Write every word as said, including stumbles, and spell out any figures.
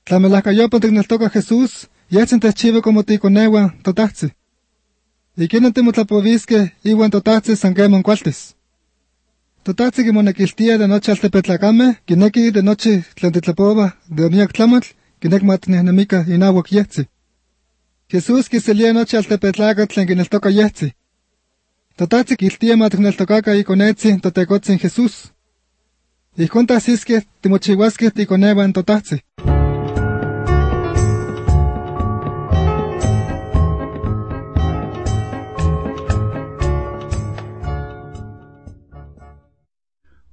Tlamelajkayopa ticneltoca Jesús, yetzin techchiva como ticonewa totahtzi. Iquinon timotlapovisque iwan totahtzi san quemon cualtis. Totahtzi quimonequiltia de noche altepetlacame, quinequi de noche tlen titlapova de miak tlamatl, quinequi matnehnemica inawak yetzi. Jesús quiselia noche altepetlaca tlen quineltoca yetzi. Totahtzi quiltia matneltocaca iconetzi totecotzin Jesús. Ijkon tahsisque timochihuasque ticonewan totahtzi.